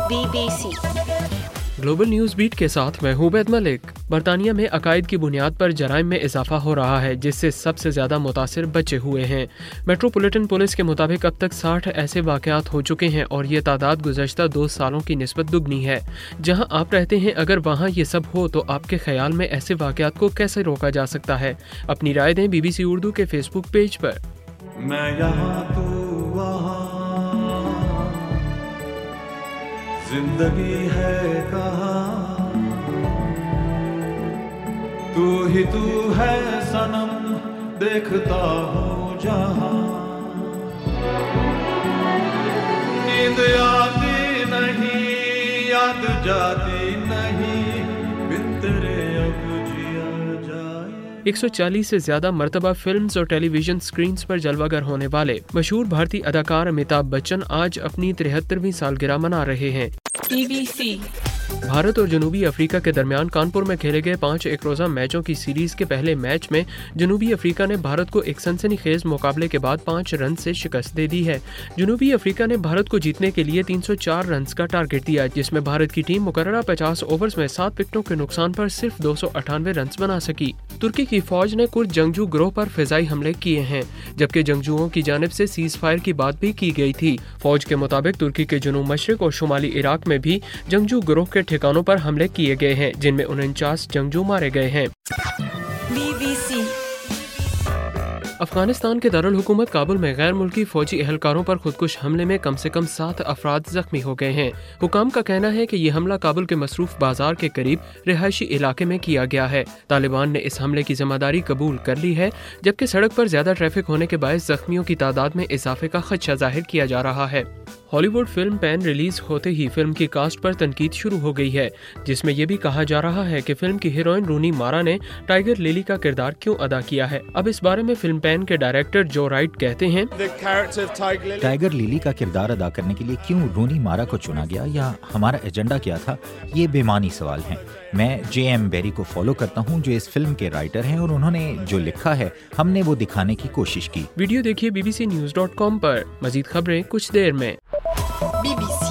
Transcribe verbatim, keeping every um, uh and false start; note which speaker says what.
Speaker 1: B B C
Speaker 2: global news beat के साथ मैं हूं उबैद मलिक। बरतानिया में अकायद की बुनियाद पर जराइम में इजाफा हो रहा है, जिससे सबसे ज्यादा मुतासिर बच्चे हुए हैं। मेट्रोपॉलिटन पुलिस के मुताबिक अब तक साठ ऐसे वाकयात हो चुके हैं और ये तादाद गुज़श्ता दो सालों की निस्बत दुगनी है। जहां आप रहते हैं, अगर वहां ये सब हो तो आपके ख्याल में ऐसे वाकयात को कैसे रोका जा सकता है? अपनी राय दें बीबीसी उर्दू के फेसबुक पेज पर।
Speaker 3: मैं यहाँ तू वहाँ, जिंदगी है कहाँ, तू ही तू है सनम, देखता हूँ जहाँ। नींद आती नहीं, याद जाती नहीं, बिन तेरे अब जिया जाए।
Speaker 2: एक सौ चालीस से ज्यादा मरतबा फिल्म्स और टेलीविजन स्क्रीन्स पर जलवागर होने वाले मशहूर भारतीय अदाकार अमिताभ बच्चन आज अपनी तिहत्तरवीं सालगिरह मना रहे हैं।
Speaker 1: बी बी सी
Speaker 2: भारत और जनूबी अफ्रीका के दरमियान कानपुर में खेले गए पांच एक रोजा मैचों की सीरीज के पहले मैच में जनूबी अफ्रीका ने भारत को एक सनसनीखेज मुकाबले के बाद पाँच रन से शिकस्त दे दी है। जनूबी अफ्रीका ने भारत को जीतने के लिए तीन सौ चार रन का टारगेट दिया, जिसमें भारत की टीम मुकर्ररा पचास ओवर्स में सात विकेटों के नुकसान पर सिर्फ दो सौ अठानवे रन बना सकी। तुर्की की फौज ने कुछ जंगजू गिरोह पर फिजाई हमले किए हैं, जबकि जंगजुओं की जानिब से सीज फायर की बात भी की गई थी। फौज के मुताबिक तुर्की के जनूब मशरिक और शुमाली इराक में भी जंगजू गिरोह के ठिकानों पर हमले किए गए हैं, जिनमें उनचास जंगजू मारे गए हैं।
Speaker 1: बी बी सी
Speaker 2: अफगानिस्तान के दारुल हुकूमत काबुल में गैर मुल्की फौजी एहलकारों पर खुदकुश हमले में कम से कम सात अफराद जख्मी हो गए हैं। हुकाम का कहना है कि ये हमला काबुल के मसरूफ बाजार के करीब रिहायशी इलाके में किया गया है। तालिबान ने इस हमले की जिम्मेदारी कबूल कर ली है, जबकि सड़क पर ज्यादा ट्रैफिक होने के बायस जख्मियों की तादाद में इजाफे का खदशा जाहिर किया जा रहा है। हॉलीवुड फिल्म पैन रिलीज होते ही फिल्म की कास्ट पर तनकीद शुरू हो गई है, जिसमें यह भी कहा जा रहा है कि फिल्म की हीरोइन रूनी मारा ने टाइगर लिली का किरदार क्यों अदा किया है। अब इस बारे में फिल्म पैन के डायरेक्टर जो राइट कहते हैं,
Speaker 4: टाइगर लिली का किरदार अदा करने के लिए क्यों रूनी मारा को चुना गया या हमारा एजेंडा क्या था, ये बेमानी सवाल हैं। मैं जे एम बेरी को फॉलो करता हूँ, जो इस फिल्म के राइटर हैं, और उन्होंने जो लिखा है हमने वो दिखाने की कोशिश की।
Speaker 2: वीडियो देखिए B B C news dot com पर। मजीद खबरें कुछ देर में।
Speaker 1: बी बी सी